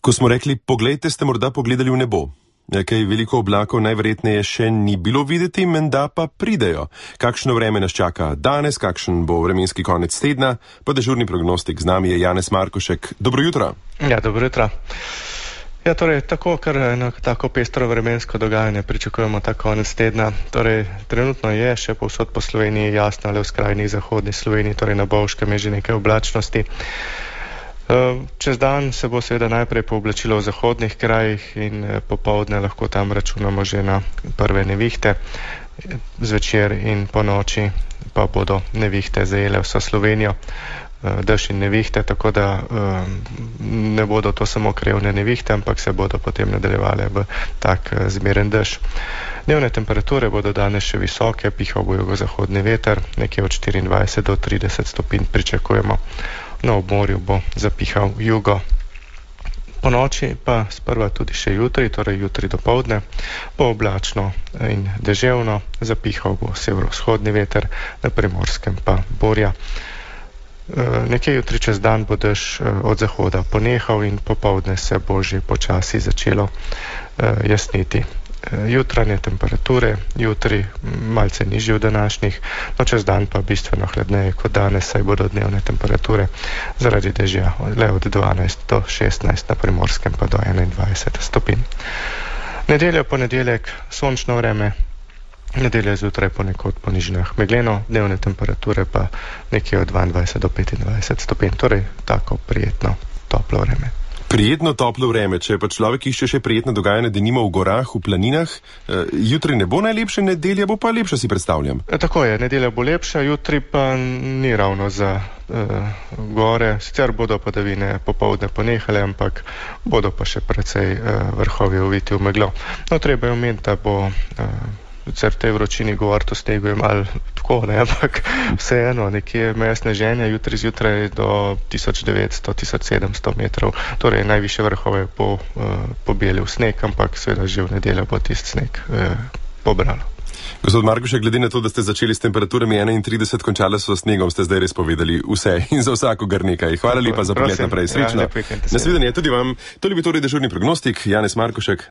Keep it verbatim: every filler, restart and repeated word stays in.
Ko smo rekli, poglejte, ste morda pogledali v nebo. Kaj veliko oblakov najverjetneje še ni bilo videti, menda pa pridejo. Kakšno vreme nas čaka danes, kakšen bo vremenski konec tedna, pa dežurni prognostik z nami je Janez Markošek. Dobro jutro. Ja, dobro jutro. Ja, torej, tako, kar eno tako pestro vremensko dogajanje pričakujemo ta konec tedna. Torej, trenutno je še povsod po Sloveniji jasno, ale v skrajni zahodni Sloveniji, torej na Bovškem je že nekaj oblačnosti. Čez dan se bo seveda najprej pooblačilo v zahodnih krajih in popoldne lahko tam računamo že na prve nevihte. Zvečer in po noči pa bodo nevihte zajele vso Slovenijo, dež in nevihte, tako da ne bodo to samo krevne nevihte, ampak se bodo potem nadaljevale v tak zmeren dež. Dnevne temperature bodo danes še visoke, pihal bo jugozahodni veter, nekje od štiriindvajset do trideset stopinj pričakujemo. Na obmorju bo zapihal jugo. Po noči pa sprva tudi še jutri, torej jutri dopoldne, bo oblačno in deževno, zapihal bo severovzhodni veter, na Primorskem pa burja. Nekje jutri čez dan bo dež od zahoda ponehal in popoldne se bo že počasi začelo jasniti. Jutranje temperature, jutri malce nižje od današnjih, no čez dan pa bistveno hladneje kot danes, saj bodo dnevne temperature zaradi dežja le od dvanajst do šestnajst, na Primorskem pa do enaindvajset stopinj. Nedelja, ponedeljek, sončno vreme, nedelja zjutraj ponekod po nižinah megleno, dnevne temperature pa nekje od dvaindvajset do petindvajset stopinj, torej tako prijetno toplo vreme. Prijetno toplo vreme, če pa človek išče še prijetno dogajanje, denimo v gorah, v planinah, eh, jutri ne bo najlepše, nedelja bo pa lepša, si predstavljam. E, tako je, nedelja bo lepša, jutri pa ni ravno za eh, gore, sicer bodo padavine popoldne ponehale, ampak bodo pa še precej eh, vrhovi oviti v meglo. No, treba je omeniti, da bo eh, sicer v tej vročini govoriti o snegu je malo tako, ne, ampak vseeno, nekje meja sneženja jutri zjutraj do tisoč devetsto do tisoč sedemsto metrov, torej najviše vrhove bo uh, pobelil sneg, ampak seveda že v nedeljo bo tisti sneg uh, pobralo. Gospod Markošek, glede na to, da ste začeli s temperaturami enaintrideset, končali so s snegom, ste zdaj res povedali vse in za vsakogar nekaj. Hvala lepa za pogled naprej. Srečno. Ja, Nasvidenje tudi vam. To je bil torej dežurni prognostik, Janez Markošek.